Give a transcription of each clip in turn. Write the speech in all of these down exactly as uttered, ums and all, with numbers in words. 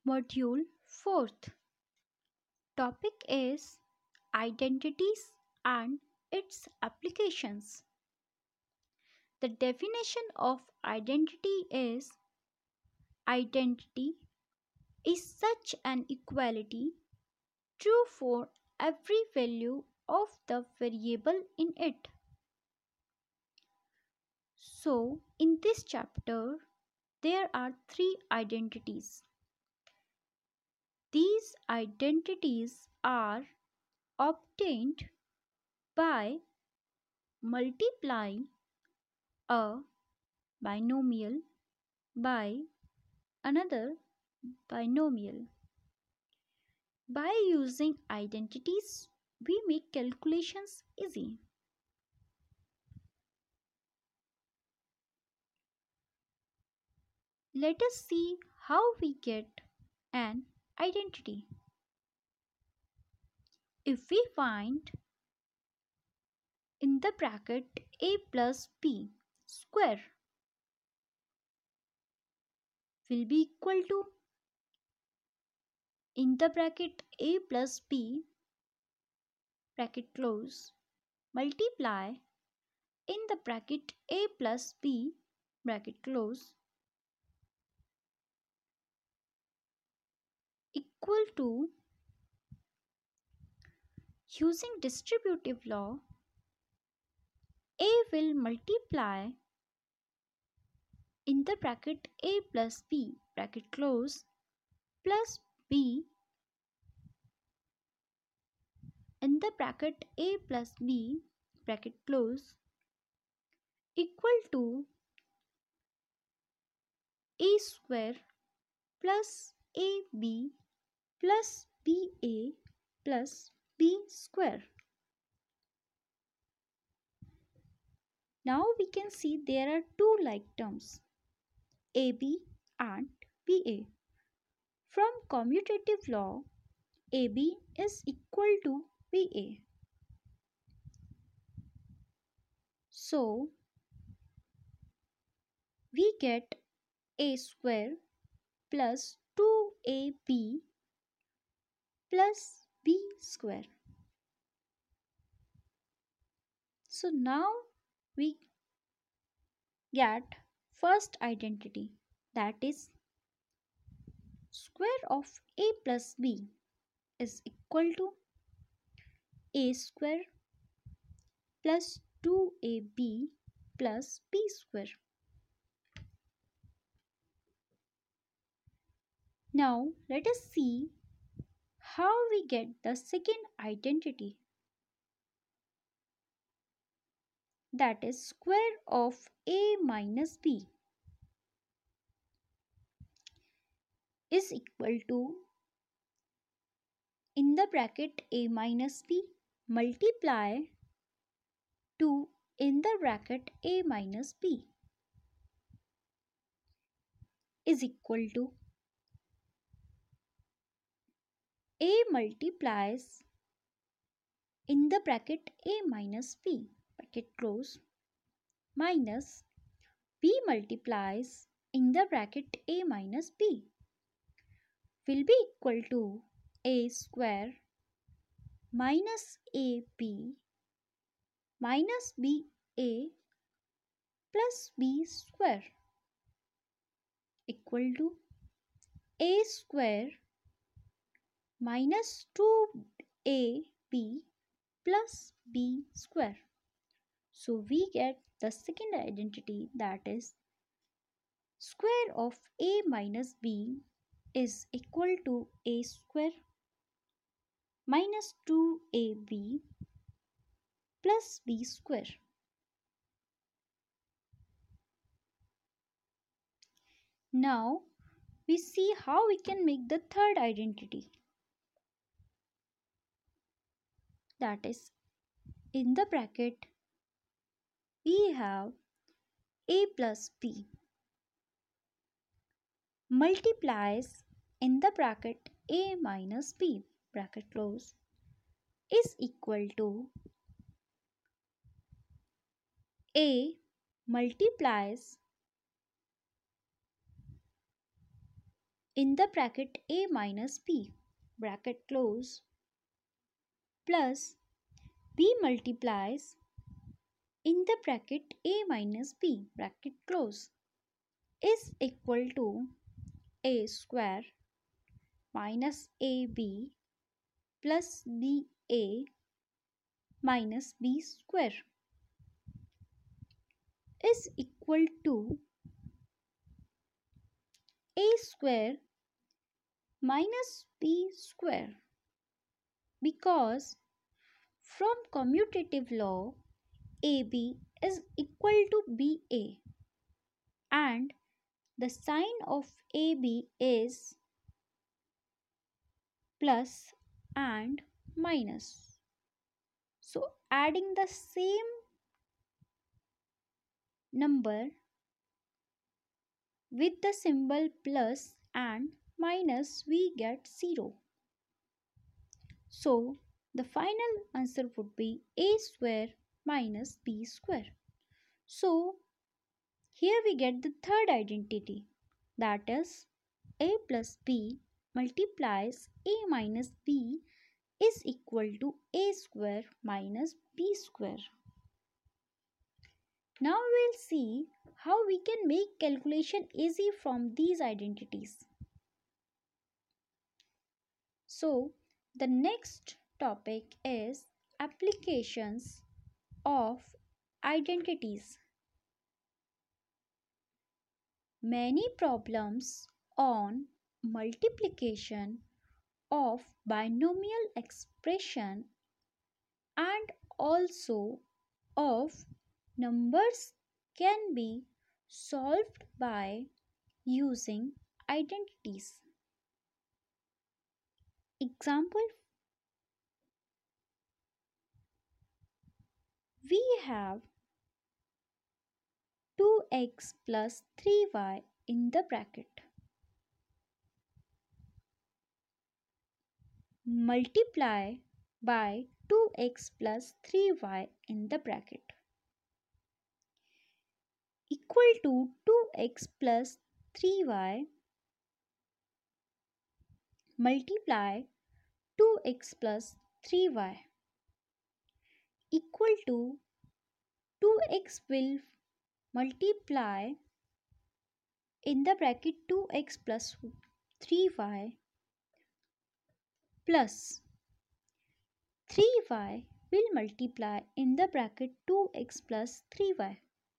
Module fourth. Topic is identities and its applications. The definition of identity is: identity is such an equality true for every value of the variable in it. So, in this chapter, there are three identities. These identities are obtained by multiplying a binomial by another binomial. By using identities, we make calculations easy. Let us see how we get an identity. If we find in the bracket a plus b square will be equal to in the bracket a plus b bracket close multiply in the bracket a plus b bracket close equal to, using distributive law, a will multiply in the bracket a plus b bracket close plus b in the bracket a plus b bracket close equal to a square plus ab plus ba plus b square. Now we can see there are two like terms, ab and ba. From commutative law, ab is equal to ba. So we get a square plus two a b plus b square. So now we get first identity, that is square of a plus b is equal to a square plus two a b plus b square. Now let us see how we get the second identity, that is square of a minus b is equal to in the bracket a minus b multiply two in the bracket a minus b is equal to a multiplies in the bracket a minus b bracket close minus b multiplies in the bracket a minus b will be equal to a square minus ab minus ba plus b square equal to a square minus two a b plus b square. So we get the second identity, that is square of a minus b is equal to a square minus two a b plus b square. Now we see how we can make the third identity, that is in the bracket we have a plus b multiplies in the bracket a minus b bracket close is equal to a multiplies in the bracket a minus b bracket close plus b multiplies in the bracket a minus b bracket close is equal to a square minus ab plus ba minus b square is equal to a square minus b square, because from commutative law ab is equal to ba and the sign of ab is plus and minus. So adding the same number with the symbol plus and minus, we get zero. So the final answer would be a square minus b square. So here we get the third identity, that is a plus b multiplies a minus b is equal to a square minus b square. Now we'll see how we can make calculation easy from these identities. So the next topic is applications of identities. Many problems on multiplication of binomial expression and also of numbers can be solved by using identities. Example, we have two x plus three y in the bracket. Multiply by two x plus three y in the bracket equal to two x plus three y multiply two x plus three y equal to two x will multiply in the bracket two x plus three y plus three y will multiply in the bracket two x plus three y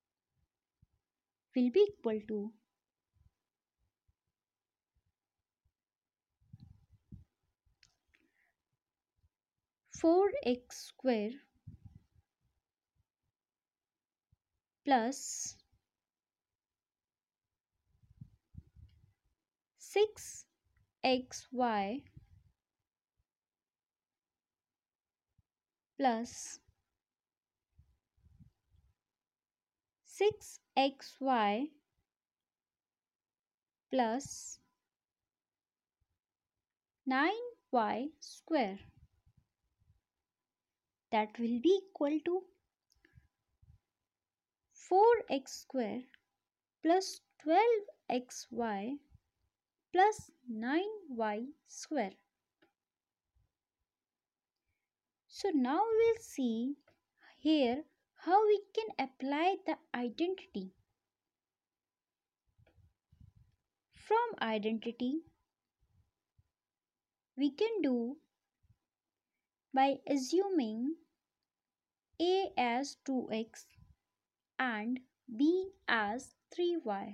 will be equal to four x square plus six x y plus six x y plus nine y square, that will be equal to four x square plus twelve x y plus nine y square. So now we'll see here how we can apply the identity. From identity, we can do by assuming a as two x and b as three y.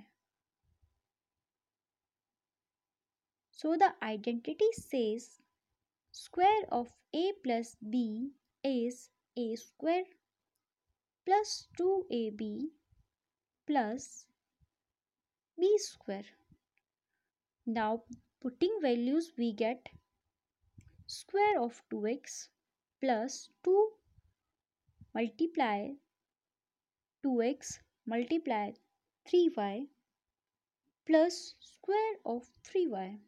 So the identity says square of a plus b is a square plus two a b plus b square. Now putting values, we get square of two x plus two multiply two x multiply three y plus square of three y.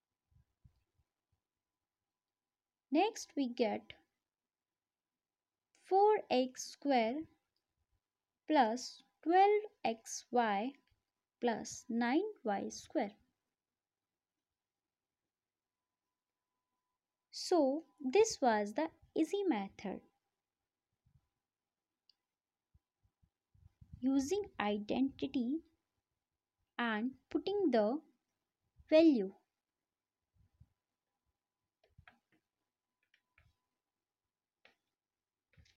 Next we get four x square plus twelve x y plus nine y square. So, this was the easy method using identity and putting the value.